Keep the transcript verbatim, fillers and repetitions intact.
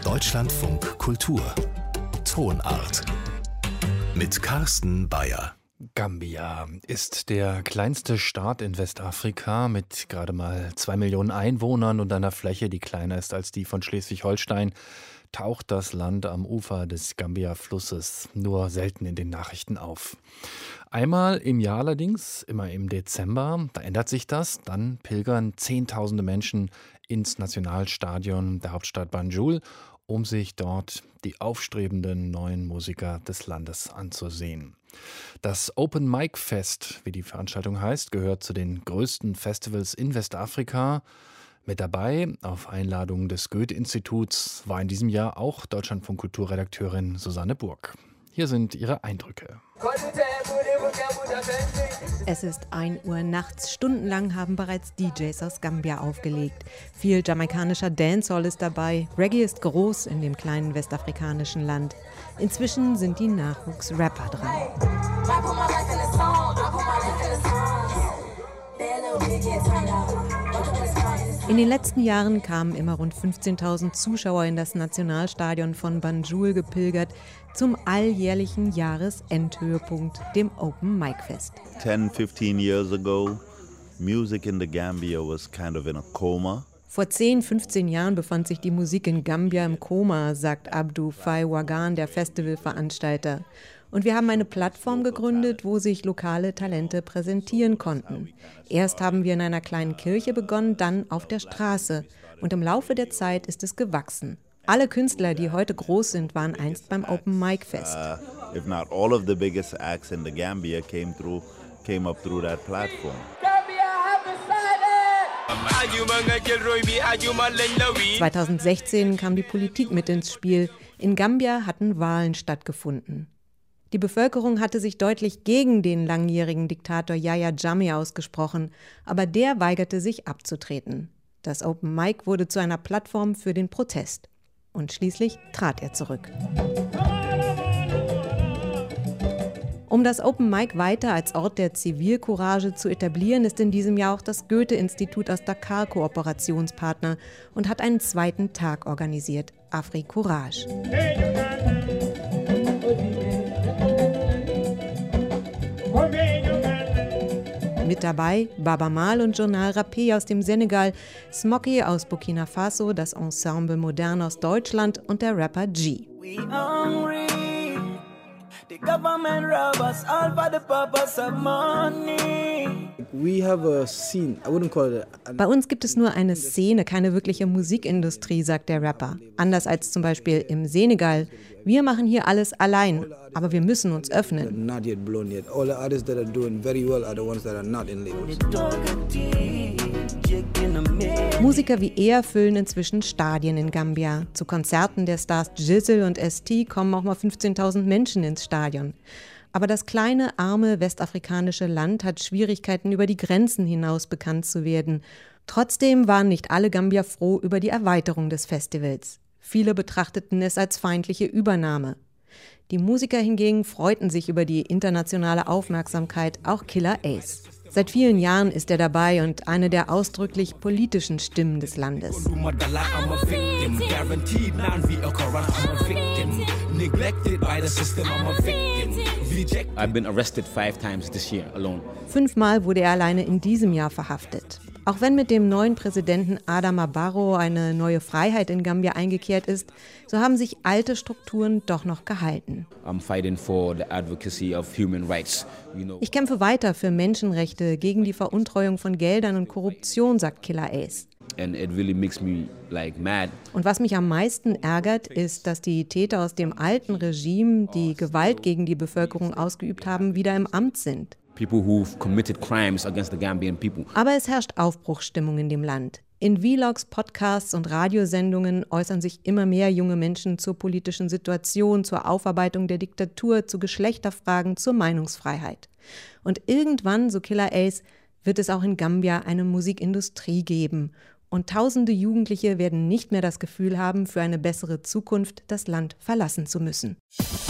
Deutschlandfunk Kultur Tonart mit Carsten Bayer. Gambia ist der kleinste Staat in Westafrika mit gerade mal zwei Millionen Einwohnern und einer Fläche, die kleiner ist als die von Schleswig-Holstein. Taucht das Land am Ufer des Gambia-Flusses nur selten in den Nachrichten auf. Einmal im Jahr allerdings, immer im Dezember, da ändert sich das. Dann pilgern Zehntausende Menschen ins Nationalstadion der Hauptstadt Banjul, um sich dort die aufstrebenden neuen Musiker des Landes anzusehen. Das Open Mic Fest, wie die Veranstaltung heißt, gehört zu den größten Festivals in Westafrika. Mit dabei, auf Einladung des Goethe-Instituts, war in diesem Jahr auch Deutschlandfunk-Kulturredakteurin Susanne Burg. Hier sind ihre Eindrücke. Es ist ein Uhr nachts. Stundenlang haben bereits D Js aus Gambia aufgelegt. Viel jamaikanischer Dancehall ist dabei. Reggae ist groß in dem kleinen westafrikanischen Land. Inzwischen sind die Nachwuchsrapper dran. In den letzten Jahren kamen immer rund fünfzehntausend Zuschauer in das Nationalstadion von Banjul gepilgert zum alljährlichen Jahresendhöhepunkt, dem Open Mic Fest. ten, fifteen years ago, music in the Gambia was kind of in a coma. Vor zehn, fünfzehn Jahren befand sich die Musik in Gambia im Koma, sagt Abdou Faye Wagan, der Festivalveranstalter. Und wir haben eine Plattform gegründet, wo sich lokale Talente präsentieren konnten. Erst haben wir in einer kleinen Kirche begonnen, dann auf der Straße. Und im Laufe der Zeit ist es gewachsen. Alle Künstler, die heute groß sind, waren einst beim Open Mic Fest. Uh, if not all of the biggest acts in the Gambia came through, came up through that platform. zweitausendsechzehn kam die Politik mit ins Spiel. In Gambia hatten Wahlen stattgefunden. Die Bevölkerung hatte sich deutlich gegen den langjährigen Diktator Yahya Jammeh ausgesprochen, aber der weigerte sich abzutreten. Das Open Mic wurde zu einer Plattform für den Protest. Und schließlich trat er zurück. Um das Open Mic weiter als Ort der Zivilcourage zu etablieren, ist in diesem Jahr auch das Goethe-Institut aus Dakar Kooperationspartner und hat einen zweiten Tag organisiert, Afri-Courage. Mit dabei Baba Mal und Journal Rapé aus dem Senegal, Smoky aus Burkina Faso, das Ensemble Modern aus Deutschland und der Rapper G. Bei uns gibt es nur eine Szene, keine wirkliche Musikindustrie, sagt der Rapper. Anders als zum Beispiel im Senegal. Wir machen hier alles allein, aber wir müssen uns öffnen. Musiker wie er füllen inzwischen Stadien in Gambia. Zu Konzerten der Stars Jizzle und S T kommen auch mal fünfzehntausend Menschen ins Stadion. Aber das kleine, arme westafrikanische Land hat Schwierigkeiten, über die Grenzen hinaus bekannt zu werden. Trotzdem waren nicht alle Gambier froh über die Erweiterung des Festivals. Viele betrachteten es als feindliche Übernahme. Die Musiker hingegen freuten sich über die internationale Aufmerksamkeit, auch Killer Ace. Seit vielen Jahren ist er dabei und eine der ausdrücklich politischen Stimmen des Landes. I've been arrested five times this year alone. Fünfmal wurde er alleine in diesem Jahr verhaftet. Auch wenn mit dem neuen Präsidenten Adama Barrow eine neue Freiheit in Gambia eingekehrt ist, so haben sich alte Strukturen doch noch gehalten. I'm fighting for the advocacy of human rights. You know. Ich kämpfe weiter für Menschenrechte, gegen die Veruntreuung von Geldern und Korruption, sagt Killer Ace. And it really makes me like mad. Und was mich am meisten ärgert, ist, dass die Täter aus dem alten Regime, die Gewalt gegen die Bevölkerung ausgeübt haben, wieder im Amt sind. People who've committed crimes against the Gambian people. Aber es herrscht Aufbruchsstimmung in dem Land. In Vlogs, Podcasts und Radiosendungen äußern sich immer mehr junge Menschen zur politischen Situation, zur Aufarbeitung der Diktatur, zu Geschlechterfragen, zur Meinungsfreiheit. Und irgendwann, so Killer Ace, wird es auch in Gambia eine Musikindustrie geben. Und tausende Jugendliche werden nicht mehr das Gefühl haben, für eine bessere Zukunft das Land verlassen zu müssen.